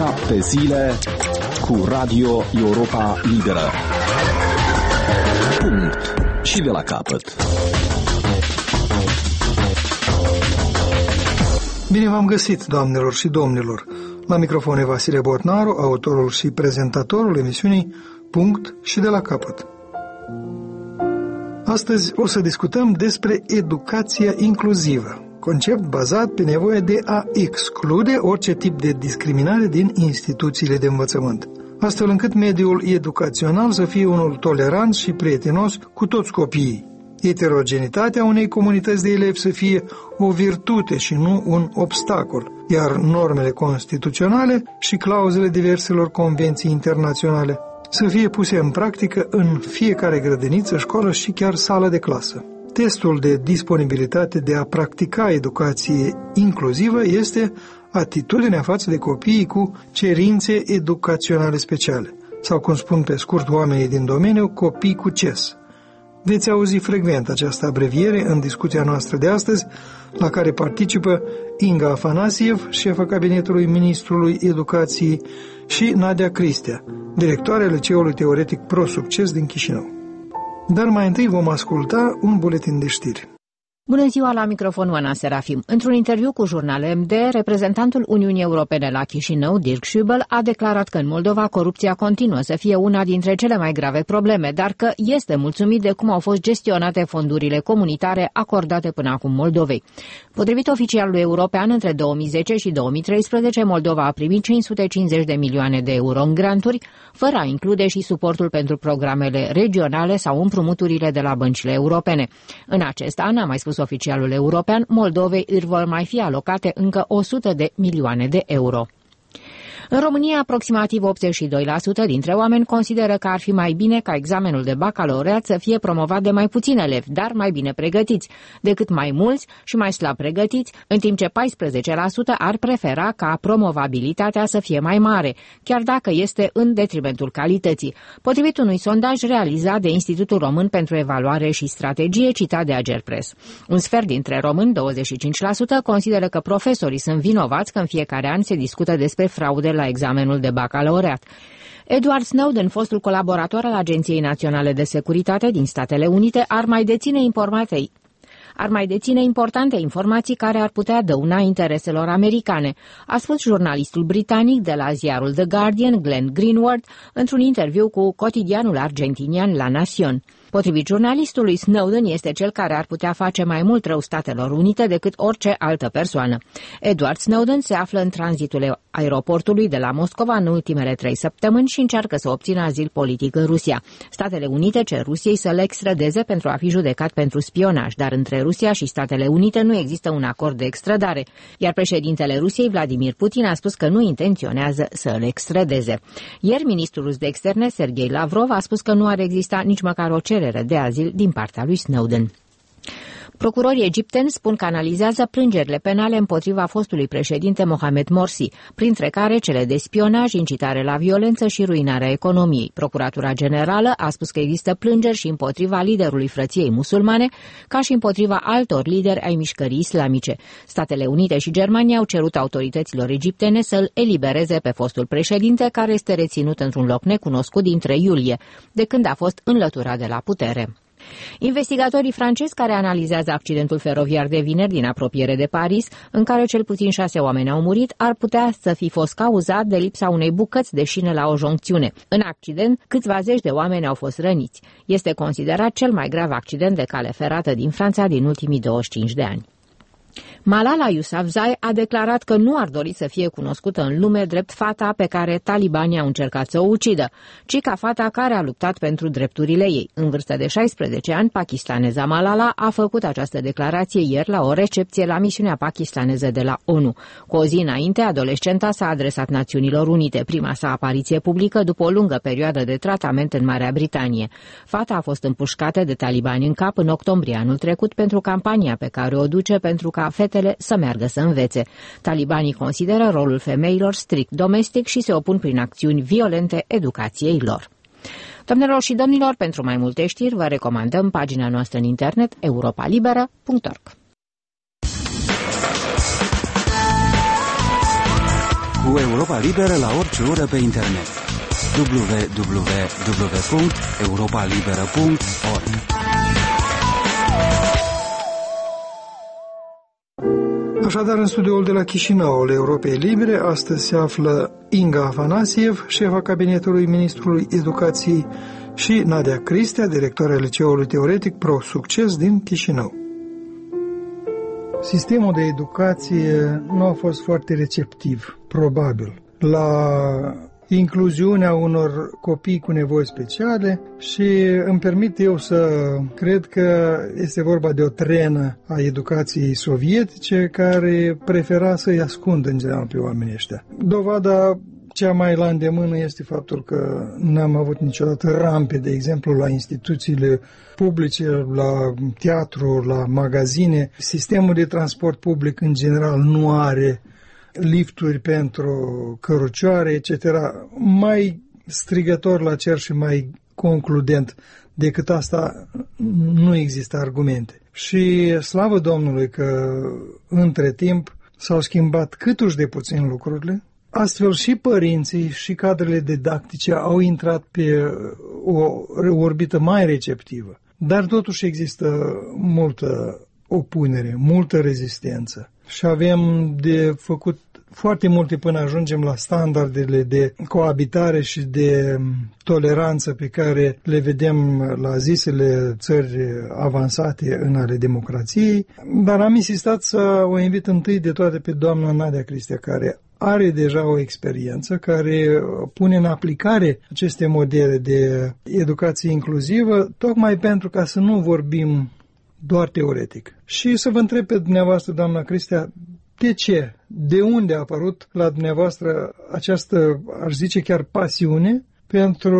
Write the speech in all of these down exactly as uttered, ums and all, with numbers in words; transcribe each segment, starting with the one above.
Șapte zile cu Radio Europa Liberă. Punct. Și de la capăt. Bine v-am găsit, doamnelor și domnilor. La microfon e Vasile Botnaru, autorul și prezentatorul emisiunii Punct și de la capăt. Astăzi o să discutăm despre educația inclusivă, concept bazat pe nevoia de a exclude orice tip de discriminare din instituțiile de învățământ, astfel încât mediul educațional să fie unul tolerant și prietenos cu toți copiii. Heterogenitatea unei comunități de elevi să fie o virtute și nu un obstacol, iar normele constituționale și clauzele diverselor convenții internaționale să fie puse în practică în fiecare grădiniță, școală și chiar sală de clasă. Testul de disponibilitate de a practica educație inclusivă este atitudinea față de copiii cu cerințe educaționale speciale, sau cum spun pe scurt oamenii din domeniu, copii cu C E S. Veți auzi frecvent această abreviere în discuția noastră de astăzi, la care participă Inga Afanasiev, șefa cabinetului ministrului educației, și Nadia Cristea, directoarea Liceului Teoretic Pro Succes din Chișinău. Dar mai întâi vom asculta un buletin de știri. Bună ziua, la microfon Oana Serafim. Într-un interviu cu jurnal M D, reprezentantul Uniunii Europene la Chișinău, Dirk Schübel, a declarat că în Moldova corupția continuă să fie una dintre cele mai grave probleme, dar că este mulțumit de cum au fost gestionate fondurile comunitare acordate până acum Moldovei. Potrivit oficialului european, între două mii zece și două mii treisprezece, Moldova a primit cinci sute cincizeci de milioane de euro în granturi, fără a include și suportul pentru programele regionale sau împrumuturile de la băncile europene. În acest an, a mai spus oficialul european, Moldovei îi vor mai fi alocate încă o sută de milioane de euro. În România, aproximativ optzeci și doi la sută dintre oameni consideră că ar fi mai bine ca examenul de bacalaureat să fie promovat de mai puțini elevi, dar mai bine pregătiți, decât mai mulți și mai slab pregătiți, în timp ce paisprezece la sută ar prefera ca promovabilitatea să fie mai mare, chiar dacă este în detrimentul calității, potrivit unui sondaj realizat de Institutul Român pentru Evaluare și Strategie, citat de Agerpres. Un sfert dintre români, douăzeci și cinci la sută, consideră că profesorii sunt vinovați că în fiecare an se discută despre fraude la examenul de bacalaureat. Edward Snowden, fostul colaborator al Agenției Naționale de Securitate din Statele Unite, ar mai deține informații ar mai deține importante informații care ar putea dăuna intereselor americane, a spus jurnalistul britanic de la ziarul The Guardian, Glenn Greenwald, într-un interviu cu cotidianul argentinian La Nación. Potrivit jurnalistului, Snowden este cel care ar putea face mai mult rău Statelor Unite decât orice altă persoană. Edward Snowden se află în tranzitul aeroportului de la Moscova în ultimele trei săptămâni și încearcă să obțină azil politic în Rusia. Statele Unite cer Rusiei să le extradeze pentru a fi judecat pentru spionaj, dar între Rusia și Statele Unite nu există un acord de extradare, iar președintele Rusiei, Vladimir Putin, a spus că nu intenționează să îl extradeze. Ieri, ministrul rus de externe, Sergei Lavrov, a spus că nu ar exista nici măcar o cerere de azil din partea lui Snowden. Procurorii egipteni spun că analizează plângerile penale împotriva fostului președinte Mohamed Morsi, printre care cele de spionaj, incitare la violență și ruinarea economiei. Procuratura Generală a spus că există plângeri și împotriva liderului Frăției Musulmane, ca și împotriva altor lideri ai mișcării islamice. Statele Unite și Germania au cerut autorităților egiptene să-l elibereze pe fostul președinte, care este reținut într-un loc necunoscut dintre iulie, de când a fost înlăturat de la putere. Investigatorii francezi care analizează accidentul feroviar de vineri din apropiere de Paris, în care cel puțin șase oameni au murit, ar putea să fi fost cauzat de lipsa unei bucăți de șină la o joncțiune. În accident, câțiva zeci de oameni au fost răniți. Este considerat cel mai grav accident de cale ferată din Franța din ultimii douăzeci și cinci de ani. Malala Yousafzai a declarat că nu ar dori să fie cunoscută în lume drept fata pe care talibanii au încercat să o ucidă, ci ca fata care a luptat pentru drepturile ei. În vârstă de șaisprezece ani, pakistaneza Malala a făcut această declarație ieri la o recepție la misiunea pakistaneză de la ONU. Cu o zi înainte, adolescenta s-a adresat Națiunilor Unite, prima sa apariție publică după o lungă perioadă de tratament în Marea Britanie. Fata a fost împușcată de talibani în cap în octombrie anul trecut pentru campania pe care o duce pentru ca fetele să meargă să învețe. Talibanii consideră rolul femeilor strict domestic și se opun prin acțiuni violente educației lor. Doamnelor și domnilor, pentru mai multe știri vă recomandăm pagina noastră în internet europa liberă punct org. Cu cu Europa Liberă la orice oră pe internet. w w w punct europa liberă punct org. Așadar, în studioul de la Chișinău al Europei Libere, astăzi se află Inga Afanasiev, șefa cabinetului Ministrului Educației, și Nadia Cristea, directoarea Liceului Teoretic Pro Succes din Chișinău. Sistemul de educație nu a fost foarte receptiv, probabil, la incluziunea unor copii cu nevoi speciale și îmi permit eu să cred că este vorba de o trenă a educației sovietice care prefera să-i ascundă în general pe oamenii ăștia. Dovada cea mai la îndemână este faptul că n-am avut niciodată rampe, de exemplu, la instituțiile publice, la teatru, la magazine. Sistemul de transport public în general nu are lifturi pentru cărucioare, et cetera. Mai strigător la cer și mai concludent decât asta nu există argumente. Și slavă Domnului că între timp s-au schimbat câtuși de puțin lucrurile. Astfel și părinții și cadrele didactice au intrat pe o orbită mai receptivă. Dar totuși există multă opunere, multă rezistență și avem de făcut foarte multe până ajungem la standardele de coabitare și de toleranță pe care le vedem la zisele țări avansate în ale democrației. Dar am insistat să o invit întâi de toate pe doamna Nadia Cristea, care are deja o experiență, care pune în aplicare aceste modele de educație inclusivă, tocmai pentru ca să nu vorbim doar teoretic. Și să vă întreb pe dumneavoastră, doamna Cristea, de ce? De unde a apărut la dumneavoastră această, aș zice chiar pasiune, pentru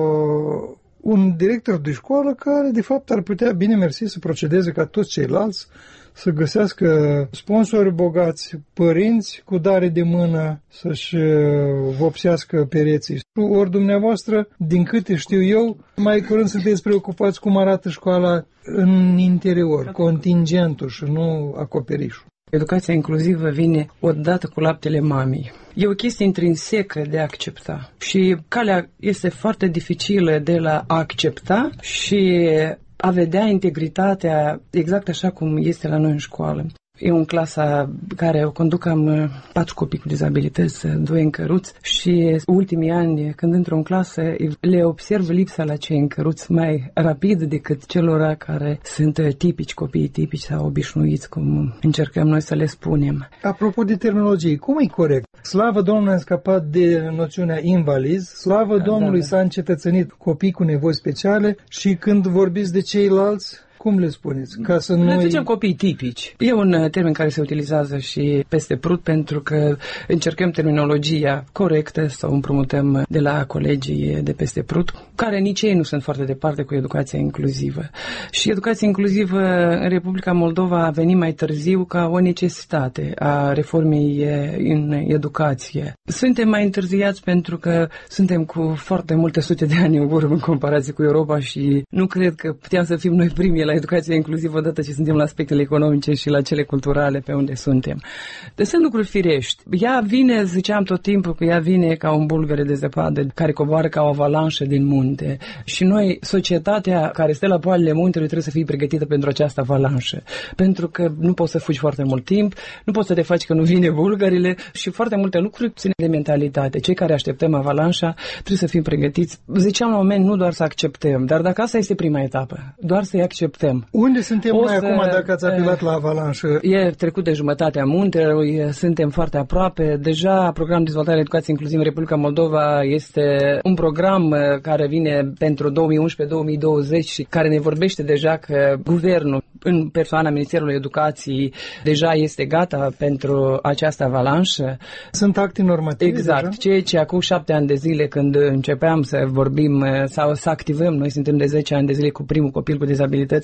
un director de școală care, de fapt, ar putea, bine mersi, să procedeze ca toți ceilalți, să găsească sponsori bogați, părinți cu dare de mână, să-și vopsească pereții. Ori dumneavoastră, din câte știu eu, mai curând sunteți preocupați cum arată școala în interior, contingentul și nu acoperișul. Educația inclusivă vine odată cu laptele mamei. E o chestie intrinsecă de a accepta și calea este foarte dificilă de la a accepta și a vedea integritatea exact așa cum este la noi în școală. Eu în clasa care o conduc am patru copii cu dizabilități, doi în căruți și ultimii ani când intru în clasă le observ lipsa la cei în căruți mai rapid decât celor care sunt tipici, copiii tipici sau obișnuiți, cum încercăm noi să le spunem. Apropo de terminologie, cum e corect? Slavă Domnului, am scăpat de noțiunea invaliz, slavă da, Domnului da, da. S-a încetățenit copii cu nevoi speciale și când vorbiți de ceilalți, cum le spuneți? Ca să le nu zicem copii tipici. E un termen care se utilizează și peste prut pentru că încercăm terminologia corectă sau împrumutăm de la colegii de peste prut, care nici ei nu sunt foarte departe cu educația inclusivă. Și educația inclusivă în Republica Moldova a venit mai târziu ca o necesitate a reformei în educație. Suntem mai întârziați pentru că suntem cu foarte multe sute de ani în urmă în comparație cu Europa și nu cred că puteam să fim noi primii la educația inclusivă odată ce suntem la aspectele economice și la cele culturale pe unde suntem. Deci sunt lucruri firești. Ea vine, ziceam tot timpul că ea vine ca un bulgăre de zăpadă care coboară ca o avalanșă din munte. Și noi, societatea care stă la poalele muntelui, trebuie să fie pregătită pentru această avalanșă. Pentru că nu poți să fugi foarte mult timp, nu poți să te faci că nu vine bulgările și foarte multe lucruri țin de mentalitate. Cei care așteptăm avalanșa trebuie să fim pregătiți. Ziceam la un moment, nu doar să acceptăm, dar dacă asta este prima etapă, doar să-i acceptăm. Unde suntem o noi să, acum dacă ați apelat la avalanșă? E trecut de jumătatea muntelui, suntem foarte aproape. Deja programul de dezvoltare educației inclusive în Republica Moldova este un program care vine pentru două mii unsprezece două mii douăzeci și care ne vorbește deja că guvernul, în persoana Ministerului Educației, deja este gata pentru această avalanșă. Sunt acte normative exact, deja? Ceea ce acum șapte ani de zile când începeam să vorbim sau să activăm, noi suntem de zece ani de zile cu primul copil cu dizabilități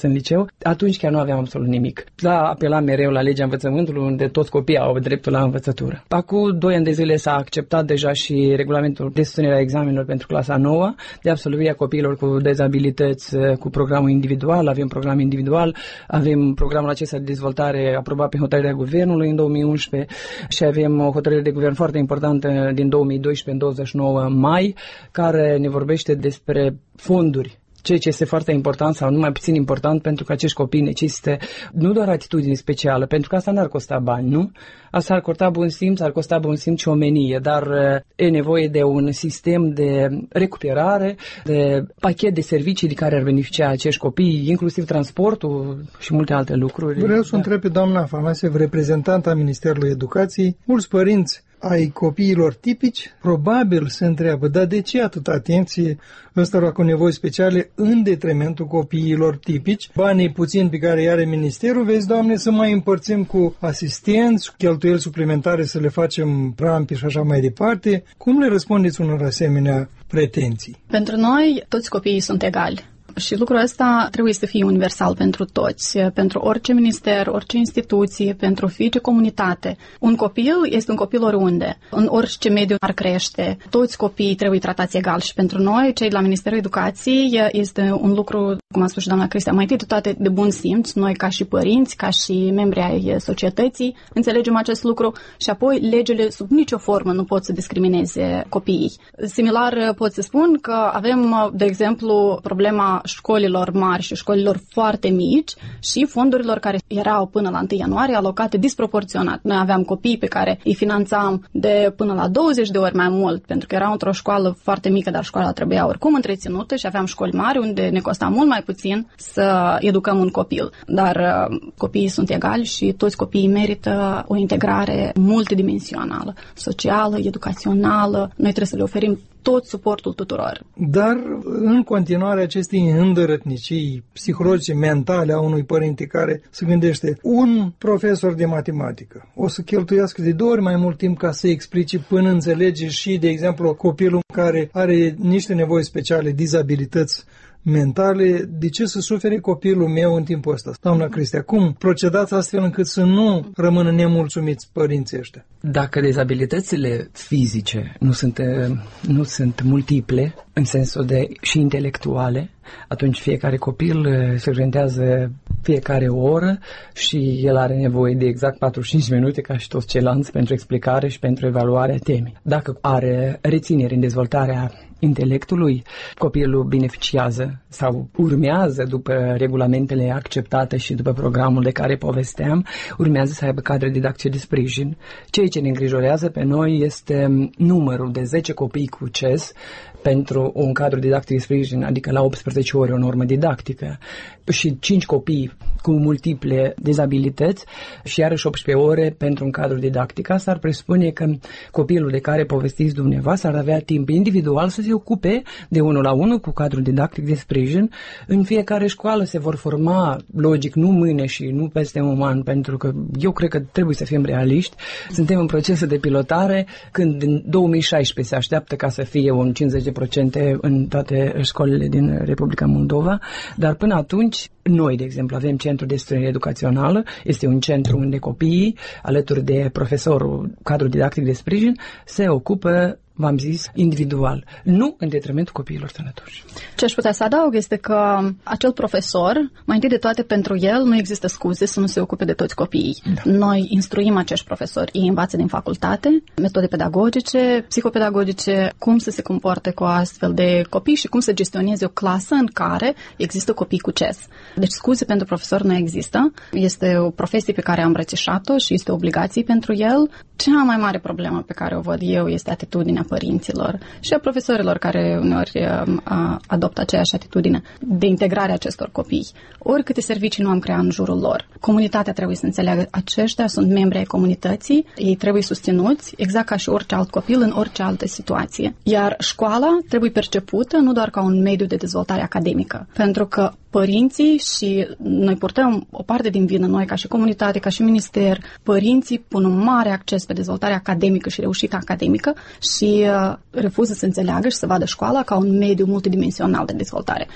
în liceu, atunci chiar nu aveam absolut nimic. S-a apelat mereu la legea învățământului, unde toți copiii au dreptul la învățătură. Acum doi ani de zile s-a acceptat deja și regulamentul de susținere a examenelor pentru clasa nouă, de absolvirea copiilor cu dezabilități cu programul individual. Avem program individual, avem programul acesta de dezvoltare aprobat pe hotărârea guvernului în două mii unsprezece și avem o hotărâre de guvern foarte importantă din două mii doisprezece în douăzeci și nouă mai, care ne vorbește despre fonduri, ceea ce este foarte important sau nu mai puțin important, pentru că acești copii necesită nu doar atitudine specială, pentru că asta n-ar costa bani, nu? Asta ar costa bun simț, ar costa bun simț și omenie, dar e nevoie de un sistem de recuperare, de pachet de servicii de care ar beneficia acești copii, inclusiv transportul și multe alte lucruri. Vreau să da. întreb pe doamna Afanasev, reprezentanta Ministerului Educației, mulți părinți ai copiilor tipici, probabil se întreabă, dar de ce atâta atenție ăstora cu nevoi speciale în detrimentul copiilor tipici? Banii puțini pe care îi are ministerul, vezi, Doamne, să mai împărțim cu asistenți, cheltuieli suplimentare să le facem rampi și așa mai departe. Cum le răspundeți unor asemenea pretenții? Pentru noi, toți copiii sunt egali. Și lucrul ăsta trebuie să fie universal pentru toți, pentru orice minister, orice instituție, pentru fiecare comunitate. Un copil este un copil oriunde, în orice mediu ar crește. Toți copiii trebuie tratați egal și pentru noi, cei de la Ministerul Educației, este un lucru, cum a spus și doamna Cristea, mai întâi de toate de bun simț. Noi ca și părinți, ca și membri ai societății, înțelegem acest lucru și apoi legile sub nicio formă nu pot să discrimineze copiii. Similar pot să spun că avem, de exemplu, problema școlilor mari și școlilor foarte mici și fondurilor care erau până la întâi ianuarie alocate disproporționat. Noi aveam copii pe care îi finanțam de până la douăzeci de ori mai mult, pentru că era într-o școală foarte mică, dar școala trebuia oricum întreținută, și aveam școli mari unde ne costa mult mai puțin să educăm un copil. Dar uh, copiii sunt egali și toți copiii merită o integrare multidimensională, socială, educațională. Noi trebuie să le oferim tot suportul tuturor. Dar, în continuare, acestei îndărătnicii psihologice, mentale a unui părinte care se gândește, un profesor de matematică o să cheltuiască de două ori mai mult timp ca să explice până înțelege și, de exemplu, copilul care are niște nevoi speciale, dizabilități mentale, de ce să sufere copilul meu în timpul ăsta? Doamna Cristea, cum procedați astfel încât să nu rămână nemulțumiți părinții ăștia? Dacă dezabilitățile fizice nu sunt, nu sunt multiple, în sensul de și intelectuale, atunci fiecare copil se orientează fiecare oră și el are nevoie de exact patruzeci și cinci minute ca și toți ceilalți pentru explicare și pentru evaluarea temei. Dacă are reținere în dezvoltarea intelectului, copilul beneficiază sau urmează după regulamentele acceptate și după programul de care povesteam, urmează să aibă cadre didactice de sprijin. Ceea ce ne îngrijorează pe noi este numărul de zece copii cu C E S pentru un cadru didactic de sprijin, adică la optsprezece ore o normă didactică, și cinci copii cu multiple dizabilități și iarăși optsprezece ore pentru un cadru didactic. Asta ar presupune că copilul de care povestiți dumneavoastră ar avea timp individual să se ocupe de unul la unul cu cadrul didactic de sprijin. În fiecare școală se vor forma, logic, nu mâine și nu peste un an, pentru că eu cred că trebuie să fim realiști. Suntem în procesul de pilotare, când în două mii șaisprezece se așteaptă ca să fie un cincizeci la sută în toate școlile din Republica Moldova, dar până atunci noi, de exemplu, avem Centrul de Susținere Educațională, este un centru unde copiii, alături de profesorul cadru didactic de sprijin, se ocupă, v-am zis, individual, nu în detrimentul copiilor sănătoși. Ce aș putea să adaug este că acel profesor, mai întâi de toate pentru el, nu există scuze să nu se ocupe de toți copiii. Da. Noi instruim acești profesori, ei învață din facultate, metode pedagogice, psihopedagogice, cum să se comporte cu astfel de copii și cum să gestioneze o clasă în care există copii cu C E S. Deci scuze pentru profesor nu există, este o profesie pe care am îmbrățișat-o și este o obligație pentru el. Cea mai mare problemă pe care o văd eu este atitudinea părinților și a profesorilor care uneori a, adoptă aceeași atitudine de integrare a acestor copii. Oricâte servicii nu am creat în jurul lor. Comunitatea trebuie să înțeleagă, aceștia sunt membri ai comunității, ei trebuie susținuți exact ca și orice alt copil în orice altă situație. Iar școala trebuie percepută nu doar ca un mediu de dezvoltare academică, pentru că părinții, și noi purtăm o parte din vină, noi ca și comunitate, ca și minister, părinții pun un mare acces pe dezvoltarea academică și reușita academică și uh, refuză să înțeleagă și să vadă școala ca un mediu multidimensional de dezvoltare.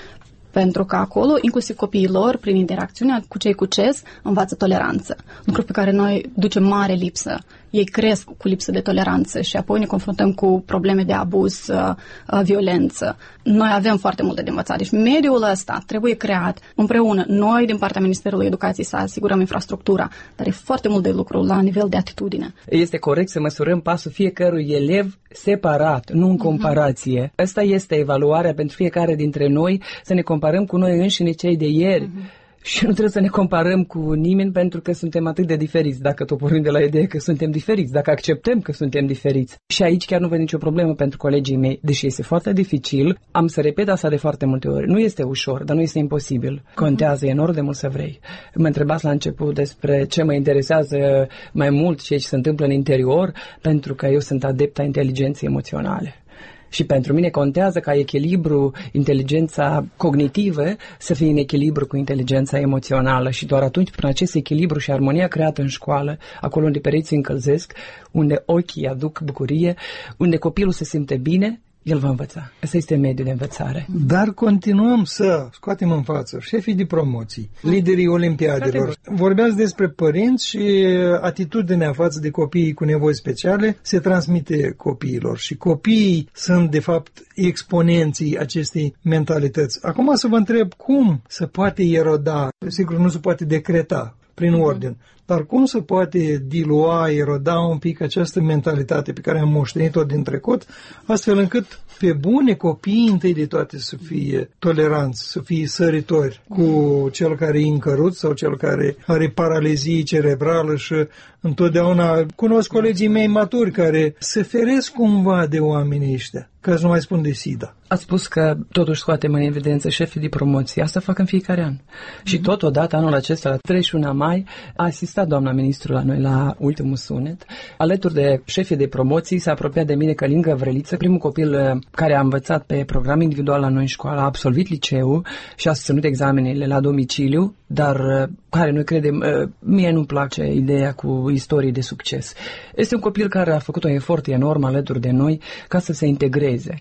Pentru că acolo, inclusiv copiii lor, prin interacțiunea cu cei cu C E S, învață toleranță. Lucru pe care noi ducem mare lipsă. Ei cresc cu lipsă de toleranță și apoi ne confruntăm cu probleme de abuz, violență. Noi avem foarte multe de învățat. Deci mediul ăsta trebuie creat împreună. Noi, din partea Ministerului Educației, să asigurăm infrastructura, dar e foarte mult de lucru la nivel de atitudine. Este corect să măsurăm pasul fiecărui elev separat, nu în comparație. Uh-huh. Asta este evaluarea pentru fiecare dintre noi, să ne comparăm cu noi înșine cei de ieri. Uh-huh. Și nu trebuie să ne comparăm cu nimeni pentru că suntem atât de diferiți, dacă tot pornim de la ideea că suntem diferiți, dacă acceptăm că suntem diferiți. Și aici chiar nu văd nicio problemă pentru colegii mei, deși este foarte dificil. Am să repet asta de foarte multe ori. Nu este ușor, dar nu este imposibil. Contează enorm de mult să vrei. Mă întrebați la început despre ce mă interesează mai mult, ceea ce se întâmplă în interior, pentru că eu sunt adept a inteligenței emoționale. Și pentru mine contează ca echilibru, inteligența cognitivă să fie în echilibru cu inteligența emoțională și doar atunci, prin acest echilibru și armonia creată în școală, acolo unde pereții încălzesc, unde ochii aduc bucurie, unde copilul se simte bine, el va învăța. Ăsta este mediul de învățare. Dar continuăm să scoatem în față șefii de promoții, liderii olimpiadelor. Vorbeați despre părinți și atitudinea față de copiii cu nevoi speciale se transmite copiilor și copiii sunt, de fapt, exponenții acestei mentalități. Acum să vă întreb cum se poate eroda, sigur nu se poate decreta prin ordine, dar cum se poate dilua, eroda un pic această mentalitate pe care am moștenit-o din trecut, astfel încât pe bune copiii întâi de toate să fie toleranți, să fie săritori cu cel care e încăruț sau cel care are paralizie cerebrală și întotdeauna cunosc colegii mei maturi care se feresc cumva de oamenii ăștia, ca să nu mai spun de SIDA. Ați spus că totuși scoatem în evidență șefii de promoție. Asta fac în fiecare an. Mm-hmm. Și totodată anul acesta, la treizeci și unu mai, a asistat doamna ministru la noi la ultimul sunet. Alături de șefii de promoții s-a apropiat de mine Călin Găvrăliță, primul copil care a învățat pe program individual la noi în școală, a absolvit liceul și a susținut examenele la domiciliu, dar care noi credem, mie nu-mi place ideea cu istorii de succes. Este un copil care a făcut un efort enorm alături de noi ca să se integreze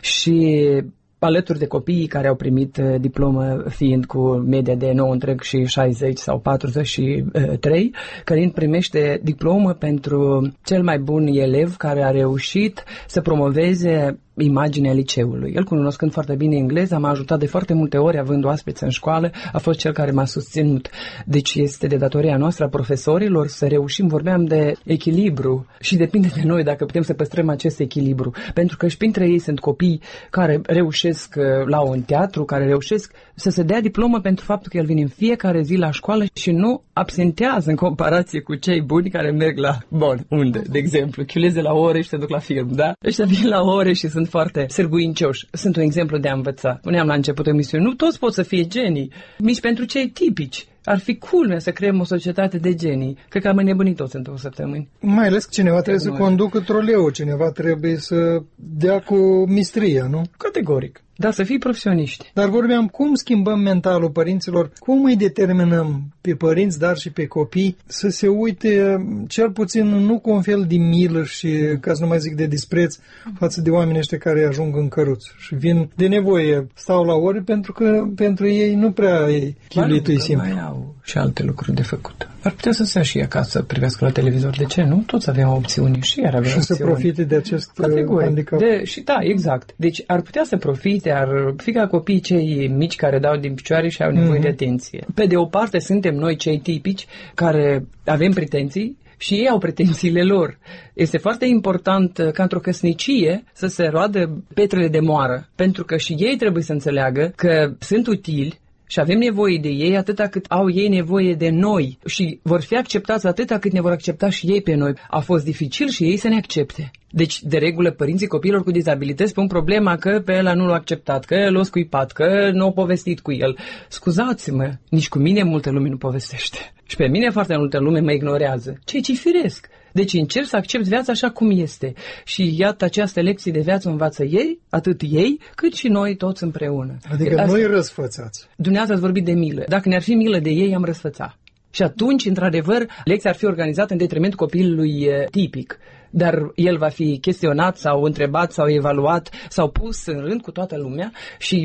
și alături de copiii care au primit diplomă fiind cu media de nouă și șaizeci sau patruzeci și trei, Călin primește diplomă pentru cel mai bun elev care a reușit să promoveze imaginea liceului. El, cunoscând foarte bine engleza, m-a ajutat de foarte multe ori, având oaspeți în școală, a fost cel care m-a susținut. Deci este de datoria noastră a profesorilor să reușim, vorbeam de echilibru și depinde de noi dacă putem să păstrăm acest echilibru. Pentru că și printre ei sunt copii care reușesc la un teatru, care reușesc să se dea diplomă pentru faptul că el vine în fiecare zi la școală și nu absentează în comparație cu cei buni care merg la, bun, unde, de exemplu, chiuleze la ore și se duc la film, da? Ăștia vin la ore și sunt foarte sârguincioși. Sunt un exemplu de a învăța. Spuneam la începutul emisiunii, nu toți pot să fie genii, nici pentru cei tipici. Ar fi culmea să creăm o societate de genii. Cred că am înnebunit toți în două săptămâni. Mai ales că cineva trebuie să conducă troleul, cineva trebuie să dea cu mistria, nu? Categoric. Dar să fii profesioniști. Dar vorbeam cum schimbăm mentalul părinților, cum îi determinăm pe părinți, dar și pe copii, să se uite cel puțin nu cu un fel de milă și, ca să nu mai zic, de dispreț față de oamenii ăștia care ajung în căruț și vin de nevoie, stau la ore pentru că pentru ei nu prea e chiulitul simplu. Mai au și alte lucruri de făcut. Ar putea să stea și acasă să privească la televizor. De ce nu? Toți avem opțiuni și iar avem și opțiuni. să profite de acest Categoric. handicap. De, și da, exact. Deci ar putea să profite, ar fi ca copiii cei mici care dau din picioare și au nevoie mm-hmm. de atenție. Pe de o parte suntem noi cei tipici care avem pretenții și ei au pretențiile lor. Este foarte important ca într-o căsnicie să se roadă petrele de moară, pentru că și ei trebuie să înțeleagă că sunt utili și avem nevoie de ei atâta cât au ei nevoie de noi și vor fi acceptați atâta cât ne vor accepta și ei pe noi. A fost dificil și ei să ne accepte. Deci, de regulă, părinții copiilor cu dizabilități spun problema că pe ăla nu l-a acceptat, că l-a scuipat, că nu a povestit cu el. Scuzați-mă, nici cu mine multă lume nu povestește. Și pe mine foarte multă lume mă ignorează. Ce ce firesc? Deci încerc să accept viața așa cum este. Și iată, această lecție de viață învață ei, atât ei, cât și noi toți împreună. Adică Asta... noi răsfățați. Dumneavoastră ați vorbit de milă. Dacă ne-ar fi milă de ei, am răsfățat. Și atunci, într-adevăr, lecția ar fi organizată în detriment copilului tipic. Dar el va fi chestionat sau întrebat sau evaluat sau pus în rând cu toată lumea și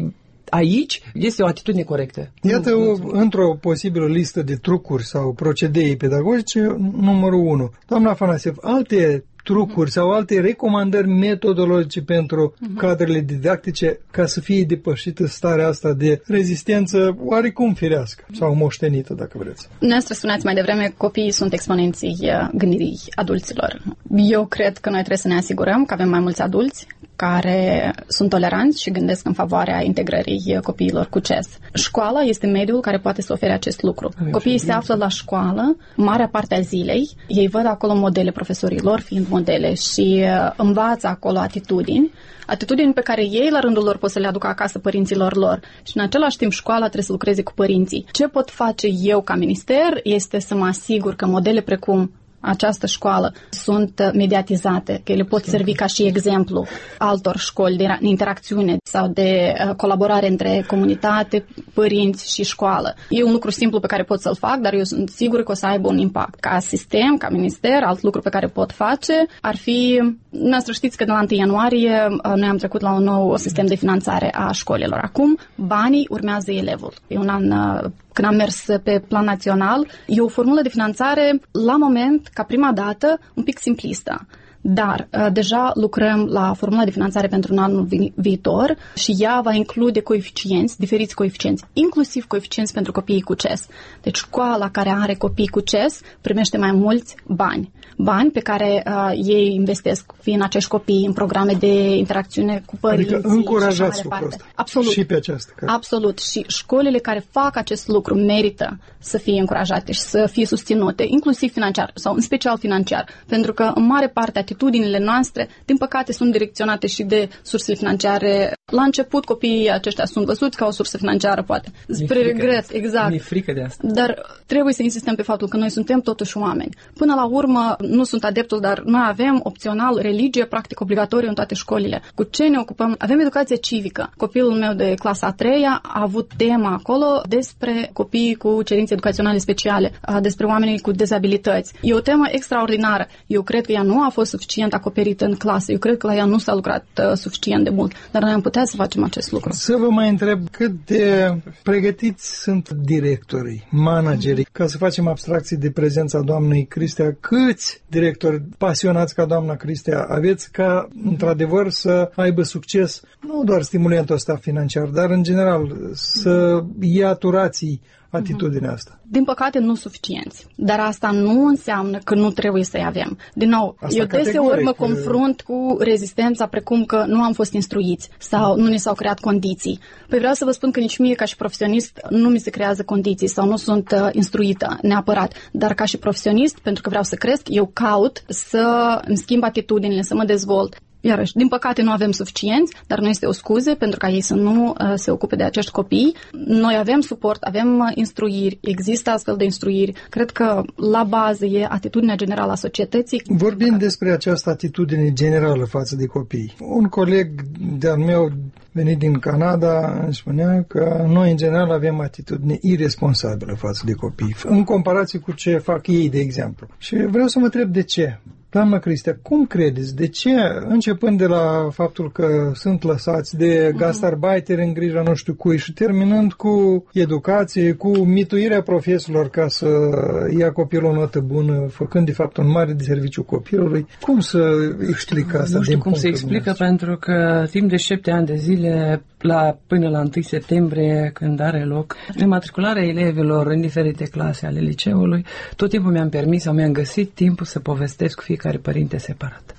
aici este o atitudine corectă. Iată, o, într-o posibilă listă de trucuri sau procedee pedagogice, numărul unu. Doamna Afanassiev, alte trucuri sau alte recomandări metodologice pentru uh-huh. cadrele didactice ca să fie depășită starea asta de rezistență oarecum firească sau moștenită, dacă vreți. Dumneavoastră spuneați mai devreme, copiii sunt exponenții gândirii adulților. Eu cred că noi trebuie să ne asigurăm că avem mai mulți adulți care sunt toleranți și gândesc în favoarea integrării copiilor cu C E S. Școala este mediul care poate să ofere acest lucru. Copiii se află la școală marea parte a zilei, ei văd acolo modele profesorilor fiind modele și învață acolo atitudini, atitudini pe care ei la rândul lor pot să le aducă acasă părinților lor și în același timp școala trebuie să lucreze cu părinții. Ce pot face eu ca minister este să mă asigur că modele precum această școală sunt mediatizate, că ele pot servi ca și exemplu altor școli de interacțiune sau de colaborare între comunitate, părinți și școală. E un lucru simplu pe care pot să-l fac, dar eu sunt sigur că o să aibă un impact. Ca sistem, ca minister, alt lucru pe care pot face ar fi, noastră știți că de la întâi ianuarie noi am trecut la un nou sistem de finanțare a școlilor. Acum banii urmează elevul. E un an când am mers pe plan național, e o formulă de finanțare, la moment, ca prima dată, un pic simplistă. Dar uh, deja lucrăm la formula de finanțare pentru un anul vi- viitor și ea va include coeficienți, diferiți coeficienți, inclusiv coeficienți pentru copiii cu C E S. Deci școala care are copii cu C E S primește mai mulți bani. Bani pe care uh, ei investesc, fie în acești copii, în programe de interacțiune cu părinții. Adică încurajați lucrul ăsta. Absolut. Și pe această carte. Absolut. Și școlile care fac acest lucru merită să fie încurajate și să fie susținute, inclusiv financiar sau în special financiar. Pentru că în mare parte atitudinile noastre, din păcate, sunt direcționate și de sursele financiare. La început, copiii aceștia sunt văzuți ca o sursă financiară, poate. Spre regret, exact. Mi-e frică de asta. Dar trebuie să insistăm pe faptul că noi suntem totuși oameni. Până la urmă, nu sunt adeptul, dar noi avem opțional religie, practic obligatoriu în toate școlile. Cu ce ne ocupăm? Avem educație civică. Copilul meu de clasa a treia a avut tema acolo despre copiii cu cerințe educaționale speciale, despre oamenii cu dezabilități. E o temă extraordinară. Eu cred că ea nu a fost suficient acoperită în clasă. Eu cred că la ea nu s-a lucrat uh, suficient de mult. Dar noi am putea să facem acest lucru. Să vă mai întreb cât de pregătiți sunt directorii, managerii, ca să facem abstracții de prezența doamnei Cristea. Câți directori pasionați ca doamna Cristea aveți ca, într-adevăr, să aibă succes, nu doar stimulentul ăsta financiar, dar, în general, să ia turații atitudinea asta? Din păcate, nu suficienți. Dar asta nu înseamnă că nu trebuie să-i avem. Din nou, asta eu deseori mă confrunt cu rezistența precum că nu am fost instruiți sau nu ni s-au creat condiții. Păi vreau să vă spun că nici mie, ca și profesionist, nu mi se creează condiții sau nu sunt uh, instruită neapărat. Dar ca și profesionist, pentru că vreau să cresc, eu caut să îmi schimb atitudinile, să mă dezvolt. Iarăși, din păcate nu avem suficienți, dar nu este o scuze pentru ca ei să nu uh, se ocupe de acești copii. Noi avem suport, avem uh, instruiri, există astfel de instruiri. Cred că la bază e atitudinea generală a societății. Vorbind despre această atitudine generală față de copii, un coleg de-al meu venit din Canada îmi spunea că noi în general avem atitudine irresponsabilă față de copii, în comparație cu ce fac ei, de exemplu. Și vreau să mă întreb de ce. Doamna Cristea, cum credeți? De ce, începând de la faptul că sunt lăsați de gastarbeiteri în grija nu știu cui și terminând cu educație, cu mituirea profesorilor ca să ia copilul o notă bună, făcând de fapt un mare de serviciu copilului, cum să explică asta? Nu știu cum se explică, pentru că timp de șapte ani de zile, la, până la întâi septembrie, când are loc rematricularea elevilor în diferite clase ale liceului, tot timpul mi-am permis sau mi-am găsit timpul să povestesc cu fiecare părinte separat.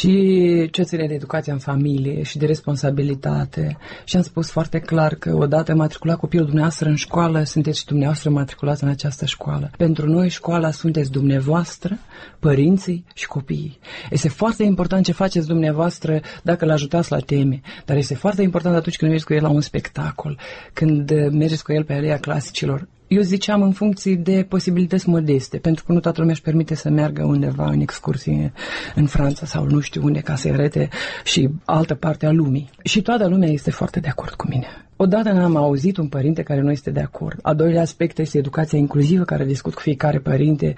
Și ce ține de educația în familie și de responsabilitate. Și am spus foarte clar că odată matriculat copilul dumneavoastră în școală, sunteți și dumneavoastră matriculați în această școală. Pentru noi școala sunteți dumneavoastră, părinții și copiii. Este foarte important ce faceți dumneavoastră dacă îl ajutați la teme, dar este foarte important atunci când mergeți cu el la un spectacol, când mergeți cu el pe aleea clasicilor. Eu ziceam în funcție de posibilități modeste, pentru că nu toată lumea își permite să meargă undeva în excursie în Franța sau nu știu unde ca să arate și altă parte a lumii. Și toată lumea este foarte de acord cu mine. Odată n-am auzit un părinte care nu este de acord. Al doilea aspect este educația inclusivă, care discut cu fiecare părinte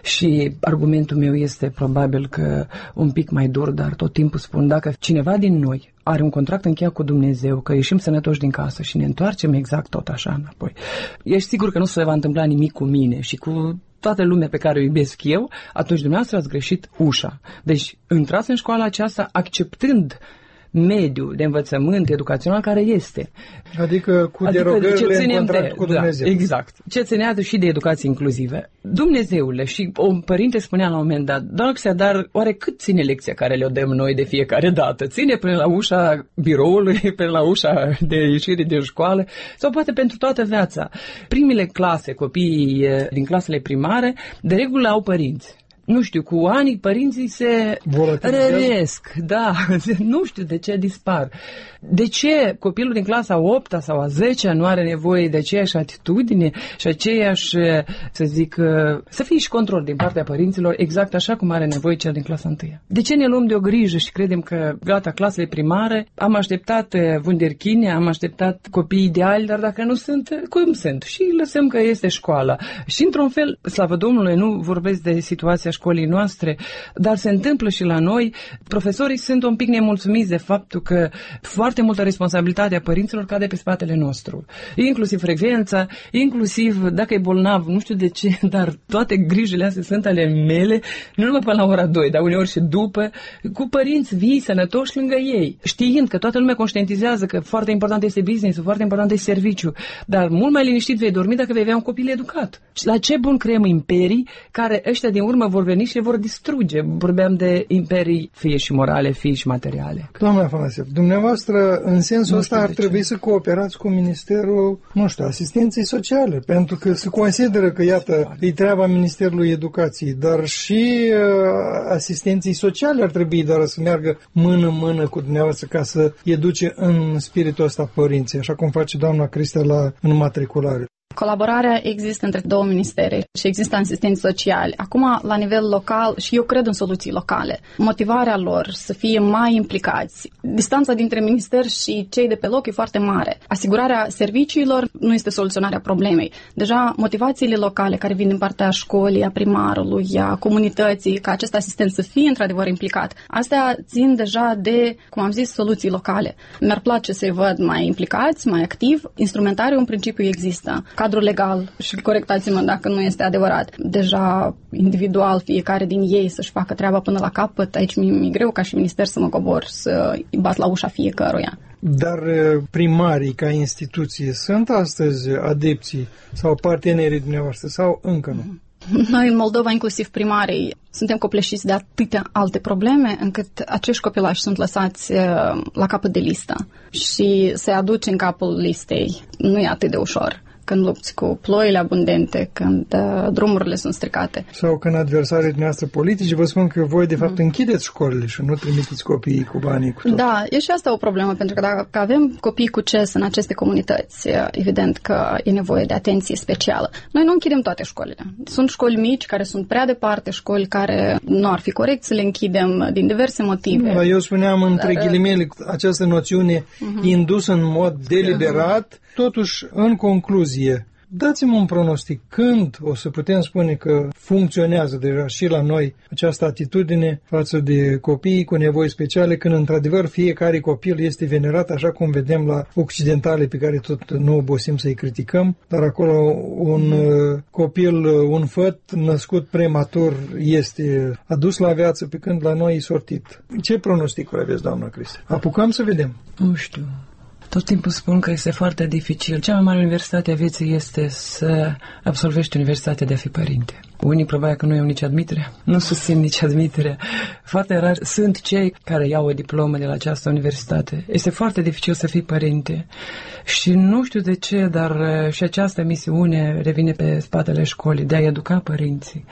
și argumentul meu este probabil că un pic mai dur, dar tot timpul spun, dacă cineva din noi are un contract încheiat cu Dumnezeu, că ieșim sănătoși din casă și ne întoarcem exact tot așa înapoi, ești sigur că nu se va întâmpla nimic cu mine și cu toată lumea pe care o iubesc eu, atunci dumneavoastră ați greșit ușa. Deci intrați în școala aceasta acceptând mediul de învățământ educațional care este. Adică cu adică derogările în contract de, cu Dumnezeu. Da, exact. Ce ținează și de educație inclusivă. Dumnezeule, și un părinte spunea la un moment dat, Doxia, dar oare cât ține lecția care le-o dăm noi de fiecare dată? Ține până la ușa biroului, până la ușa de ieșire din școală, sau poate pentru toată viața? Primele clase, copiii din clasele primare, de regulă au părinți. Nu știu, cu ani părinții se răresc, da, nu știu de ce dispar. De ce copilul din clasa a opta sau a zecea nu are nevoie de aceeași atitudine și aceeași, să zic, să fie și control din partea părinților, exact așa cum are nevoie cel din clasa întâia? De ce ne luăm de o grijă și credem că, gata, clasele primare, am așteptat wunderkind, am așteptat copii ideali, dar dacă nu sunt, cum sunt? Și lăsăm că este școala. Și într-un fel, slavă Domnului, nu vorbesc de situația școlii noastre, dar se întâmplă și la noi. Profesorii sunt un pic nemulțumiți de faptul că foarte multă responsabilitate a părinților cade pe spatele nostru. Inclusiv frecvența, inclusiv dacă e bolnav, nu știu de ce, dar toate grijile astea sunt ale mele, nu numai până la ora doi, dar uneori și după, cu părinți vii, sănătoși lângă ei, știind că toată lumea conștientizează că foarte important este business-ul, foarte important este serviciu, dar mult mai liniștit vei dormi dacă vei avea un copil educat. Și la ce bun creăm imperii care ăștia din urmă vor veni și le vor distruge? Vorbeam de imperii fie și morale, fie și materiale. Doamne Afanasev, dumneavoastră în sensul ăsta ar trebui ce. să cooperați cu Ministerul, nu știu, Asistenței Sociale, pentru că se consideră că, iată, e treaba Ministerului Educației, dar și uh, asistenții sociale ar trebui doar să meargă mână-mână cu dumneavoastră ca să educe în spiritul ăsta părinții, așa cum face doamna Cristea la înmatriculare. Colaborarea există între două ministere și există asistenți sociali. Acum, la nivel local, și eu cred în soluții locale, motivarea lor să fie mai implicați. Distanța dintre minister și cei de pe loc e foarte mare. Asigurarea serviciilor nu este soluționarea problemei. Deja motivațiile locale care vin din partea școlii, a primarului, a comunității, ca acest asistent să fie într-adevăr implicat, astea țin deja de, cum am zis, soluții locale. Mi-ar place să-i văd mai implicați, mai activ. Instrumentariul în principiu există. Cadrul legal, și corectați-mă dacă nu este adevărat, deja individual fiecare din ei să-și facă treaba până la capăt, aici mi-e greu ca și minister să mă cobor, să-i bat la ușa fiecăruia. Dar primarii ca instituție sunt astăzi adepții sau partenerii dumneavoastră sau încă nu? Noi în Moldova, inclusiv primarii, suntem copleșiți de atâtea alte probleme încât acești copilași sunt lăsați la capăt de listă și se aduce în capul listei nu e atât de ușor. Când lupți cu ploile abundente, când uh, drumurile sunt stricate. Sau când adversarii dumneavoastră politici vă spun că voi, de fapt, mm. închideți școlile și nu trimiteți copiii cu banii cu tot. Da, e și asta o problemă, pentru că dacă avem copii cu C E S în aceste comunități, evident că e nevoie de atenție specială. Noi nu închidem toate școlile. Sunt școli mici care sunt prea departe, școli care nu ar fi corect să le închidem din diverse motive. Da, eu spuneam între Dar, ghilimele această noțiune uh-huh. indusă în mod deliberat. Totuși, în concluzie, dați-mi un pronostic. Când o să putem spune că funcționează deja și la noi această atitudine față de copiii cu nevoi speciale, când într-adevăr fiecare copil este venerat, așa cum vedem la occidentale pe care tot nu obosim să-i criticăm, dar acolo un copil, un făt născut prematur este adus la viață, pe când la noi e sortit. Ce pronosticuri aveți, doamna Cristea? Apucăm să vedem. Nu știu. Tot timpul spun că este foarte dificil. Cea mai mare universitate a vieții este să absolvești universitatea de a fi părinte. Unii probabil că nu iau nici admiterea, nu susțin nici admiterea. Foarte rar sunt cei care iau o diplomă de la această universitate. Este foarte dificil să fii părinte și nu știu de ce, dar și această misiune revine pe spatele școlii de a educa părinții.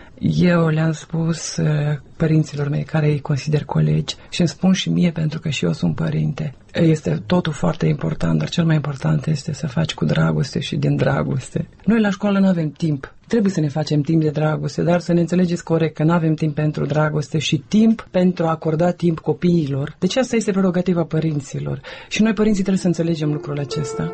Eu le-am spus uh, părinților mei care îi consider colegi și îmi spun și mie pentru că și eu sunt părinte. Este totul foarte important, dar cel mai important este să faci cu dragoste și din dragoste. Noi la școală nu avem timp Trebuie să ne facem timp de dragoste, dar să ne înțelegeți corect că nu avem timp pentru dragoste și timp pentru a acorda timp copiilor. Deci asta este prerogativa părinților. Și noi, părinții, trebuie să înțelegem lucrul acesta.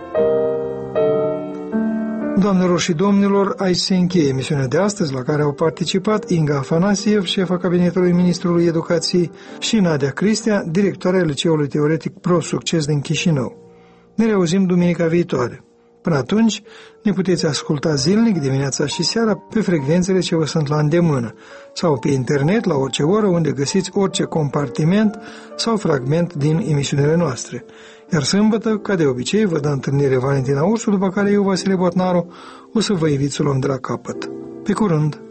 Doamnelor și domnilor, aici se încheie emisiunea de astăzi, la care au participat Inga Afanasiev, șefa Cabinetului Ministrului Educației, și Nadia Cristea, directoarea Liceului Teoretic Pro Succes din Chișinău. Ne reauzim duminica viitoare. Până atunci, ne puteți asculta zilnic, dimineața și seara, pe frecvențele ce vă sunt la îndemână, sau pe internet, la orice oră, unde găsiți orice compartiment sau fragment din emisiunile noastre. Iar sâmbătă, ca de obicei, vă dă întâlnire Valentina Ursu, după care eu, Vasile Botnaru, o să vă invit să luăm de la capăt. Pe curând!